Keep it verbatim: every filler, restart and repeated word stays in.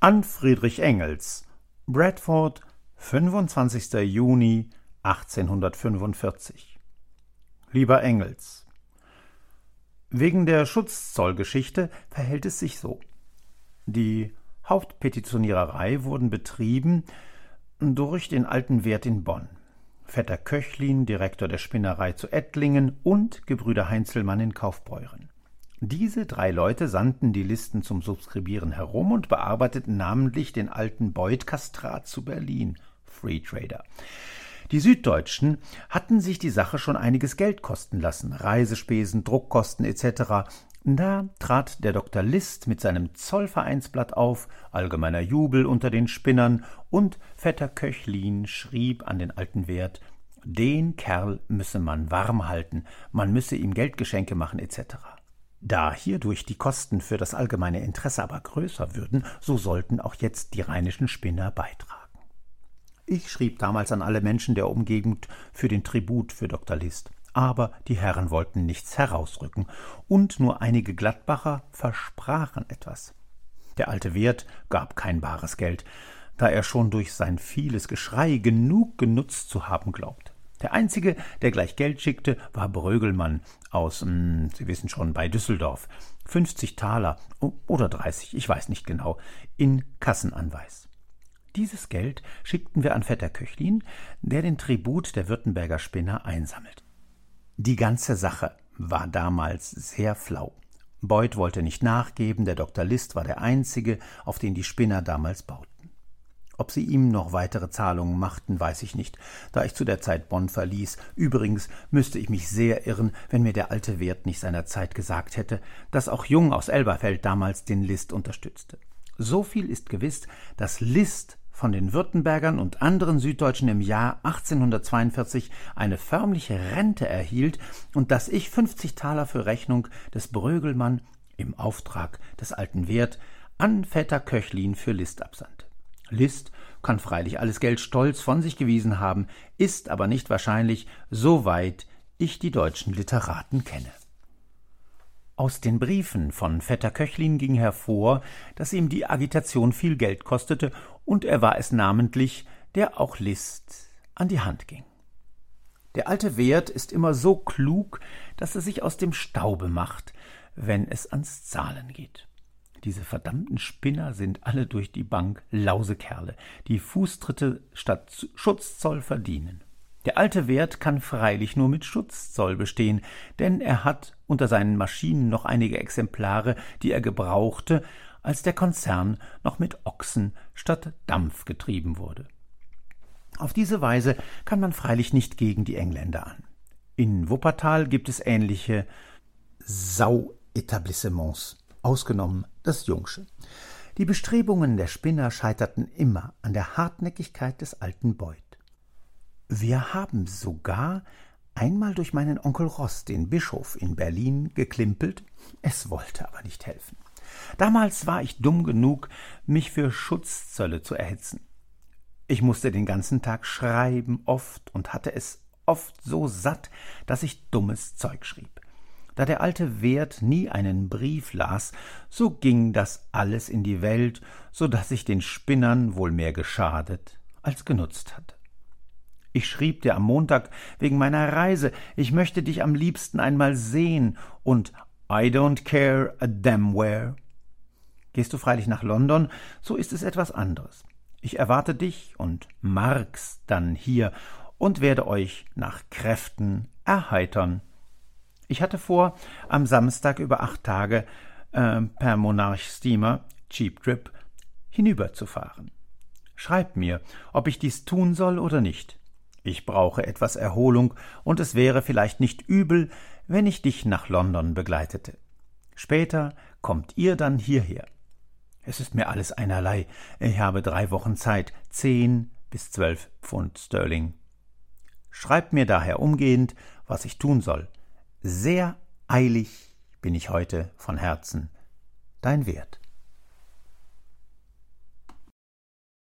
An Friedrich Engels, Bradford, fünfundzwanzigster Juni achtzehnhundertfünfundvierzig. Lieber Engels, wegen der Schutzzollgeschichte verhält es sich so. Die Hauptpetitioniererei wurden betrieben durch den alten Wert in Bonn, Vetter Köchlin, Direktor der Spinnerei zu Ettlingen und Gebrüder Heinzelmann in Kaufbeuren. Diese drei Leute sandten die Listen zum Subskribieren herum und bearbeiteten namentlich den alten Beuth-Kastrat zu Berlin, Free Trader. Die Süddeutschen hatten sich die Sache schon einiges Geld kosten lassen, Reisespesen, Druckkosten et cetera. Da trat der Doktor List mit seinem Zollvereinsblatt auf, allgemeiner Jubel unter den Spinnern, und Vetter Köchlin schrieb an den alten Wert, den Kerl müsse man warm halten, man müsse ihm Geldgeschenke machen et cetera. Da hierdurch die Kosten für das allgemeine Interesse aber größer würden, so sollten auch jetzt die rheinischen Spinner beitragen. Ich schrieb damals an alle Menschen der Umgegend für den Tribut für Doktor List, aber die Herren wollten nichts herausrücken, und nur einige Gladbacher versprachen etwas. Der alte Wert gab kein bares Geld, da er schon durch sein vieles Geschrei genug genutzt zu haben glaubte. Der Einzige, der gleich Geld schickte, war Brögelmann aus, mh, Sie wissen schon, bei Düsseldorf. fünfzig Taler oder dreißig, ich weiß nicht genau, in Kassenanweis. Dieses Geld schickten wir an Vetter Köchlin, der den Tribut der Württemberger Spinner einsammelt. Die ganze Sache war damals sehr flau. Beuth wollte nicht nachgeben, der Doktor List war der Einzige, auf den die Spinner damals bauten. Ob sie ihm noch weitere Zahlungen machten, weiß ich nicht, da ich zu der Zeit Bonn verließ. Übrigens müsste ich mich sehr irren, wenn mir der alte Wert nicht seinerzeit gesagt hätte, dass auch Jung aus Elberfeld damals den List unterstützte. So viel ist gewiss, dass List von den Württembergern und anderen Süddeutschen im Jahr achtzehnhundertzweiundvierzig eine förmliche Rente erhielt und dass ich fünfzig Taler für Rechnung des Brögelmann im Auftrag des alten Wert an Vetter Köchlin für List absandte. List kann freilich alles Geld stolz von sich gewiesen haben, ist aber nicht wahrscheinlich, soweit ich die deutschen Literaten kenne. Aus den Briefen von Vetter Köchlin ging hervor, dass ihm die Agitation viel Geld kostete, und er war es namentlich, der auch List an die Hand ging. Der alte Wert ist immer so klug, dass er sich aus dem Staube macht, wenn es ans Zahlen geht. Diese verdammten Spinner sind alle durch die Bank Lausekerle, die Fußtritte statt Schutzzoll verdienen. Der alte Wert kann freilich nur mit Schutzzoll bestehen, denn er hat unter seinen Maschinen noch einige Exemplare, die er gebrauchte, als der Konzern noch mit Ochsen statt Dampf getrieben wurde. Auf diese Weise kann man freilich nicht gegen die Engländer an. In Wuppertal gibt es ähnliche Sau-Etablissements, ausgenommen das Jungsche. Die Bestrebungen der Spinner scheiterten immer an der Hartnäckigkeit des alten Beuth. Wir haben sogar einmal durch meinen Onkel Ross, den Bischof in Berlin, geklimpelt, es wollte aber nicht helfen. Damals war ich dumm genug, mich für Schutzzölle zu erhitzen. Ich musste den ganzen Tag schreiben, oft, und hatte es oft so satt, dass ich dummes Zeug schrieb. Da der alte Wert nie einen Brief las, so ging das alles in die Welt, so daß ich den Spinnern wohl mehr geschadet als genutzt hatte. Ich schrieb dir am Montag wegen meiner Reise, ich möchte dich am liebsten einmal sehen, und I don't care a damn where. Gehst du freilich nach London, so ist es etwas anderes. Ich erwarte dich und Marx dann hier und werde euch nach Kräften erheitern. Ich hatte vor, am Samstag über acht Tage äh, per Monarch-Steamer, Cheap Trip, hinüberzufahren. Schreib mir, ob ich dies tun soll oder nicht. Ich brauche etwas Erholung, und es wäre vielleicht nicht übel, wenn ich dich nach London begleitete. Später kommt ihr dann hierher. Es ist mir alles einerlei. Ich habe drei Wochen Zeit, zehn bis zwölf Pfund Sterling. Schreib mir daher umgehend, was ich tun soll. Sehr eilig bin ich heute von Herzen, dein Wert.